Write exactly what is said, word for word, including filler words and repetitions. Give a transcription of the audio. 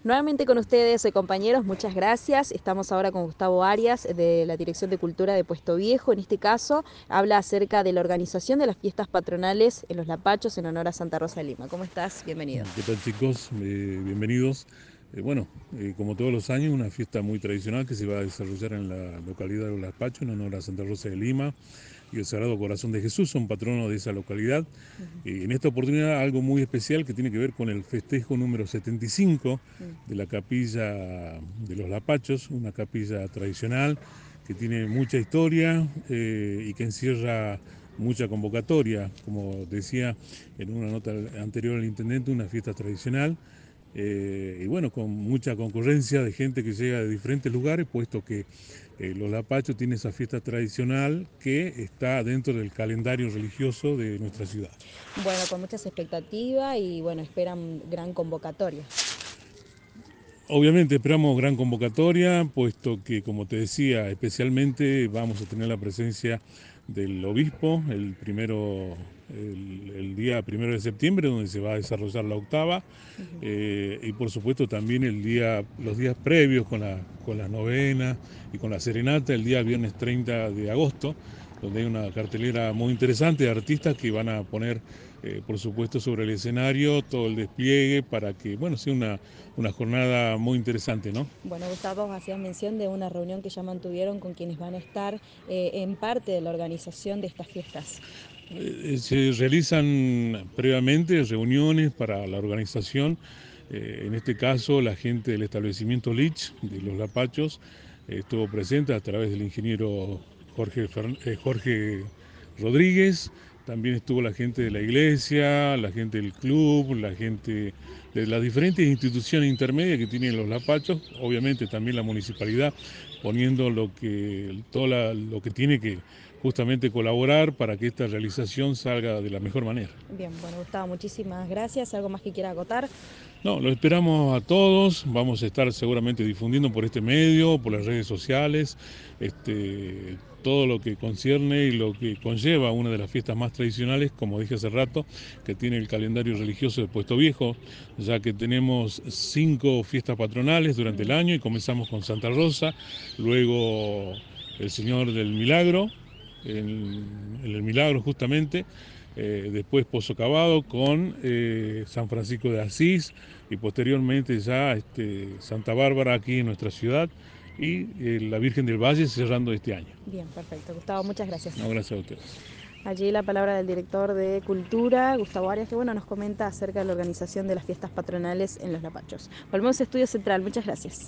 Nuevamente con ustedes, eh, compañeros, muchas gracias. Estamos ahora con Gustavo Arias de la Dirección de Cultura de Puesto Viejo. En este caso, habla acerca de la organización de las fiestas patronales en Los Lapachos en honor a Santa Rosa de Lima. ¿Cómo estás? Bienvenido. ¿Qué tal, chicos? Eh, bienvenidos. Eh, bueno, eh, como todos los años, una fiesta muy tradicional que se va a desarrollar en la localidad de Los Lapachos en honor a Santa Rosa de Lima y el Sagrado Corazón de Jesús, son patronos de esa localidad. Eh, en esta oportunidad algo muy especial que tiene que ver con el festejo número setenta y cinco de la capilla de Los Lapachos, una capilla tradicional que tiene mucha historia eh, y que encierra mucha convocatoria, como decía en una nota anterior al intendente, una fiesta tradicional. Eh, y bueno, con mucha concurrencia de gente que llega de diferentes lugares, puesto que eh, Los Lapachos tiene esa fiesta tradicional que está dentro del calendario religioso de nuestra ciudad. Bueno, con muchas expectativas y bueno, esperan gran convocatoria. Obviamente esperamos gran convocatoria, puesto que, como te decía, especialmente vamos a tener la presencia del obispo el primero, el, el día primero de septiembre, donde se va a desarrollar la octava, eh, y por supuesto también el día, los días previos con la, con las novenas y con la serenata, el día viernes treinta de agosto, donde hay una cartelera muy interesante de artistas que van a poner, eh, por supuesto, sobre el escenario todo el despliegue para que, bueno, sea una, una jornada muy interesante, ¿no? Bueno, Gustavo, hacías mención de una reunión que ya mantuvieron con quienes van a estar eh, en parte de la organización de estas fiestas. Eh, se realizan previamente reuniones para la organización, eh, en este caso la gente del establecimiento Lich de Los Lapachos eh, estuvo presente a través del ingeniero Jorge, Fer- eh, Jorge Rodríguez, también estuvo la gente de la iglesia, la gente del club, la gente de las diferentes instituciones intermedias que tienen Los Lapachos, obviamente también la municipalidad poniendo lo que, todo la- lo que tiene que justamente colaborar para que esta realización salga de la mejor manera. Bien, bueno, Gustavo, muchísimas gracias. ¿Algo más que quiera agotar? No, lo esperamos a todos, vamos a estar seguramente difundiendo por este medio, por las redes sociales, este, todo lo que concierne y lo que conlleva una de las fiestas más tradicionales, como dije hace rato, que tiene el calendario religioso de Puesto Viejo, ya que tenemos cinco fiestas patronales durante el año y comenzamos con Santa Rosa, luego el Señor del Milagro, en, en el Milagro justamente, eh, después Pozo Cavado con eh, San Francisco de Asís y posteriormente ya este, Santa Bárbara aquí en nuestra ciudad y eh, la Virgen del Valle cerrando este año. Bien, perfecto. Gustavo, muchas gracias. No, gracias a ustedes. Allí la palabra del director de Cultura, Gustavo Arias, que bueno, nos comenta acerca de la organización de las fiestas patronales en Los Lapachos. Volvemos a Estudio Central. Muchas gracias.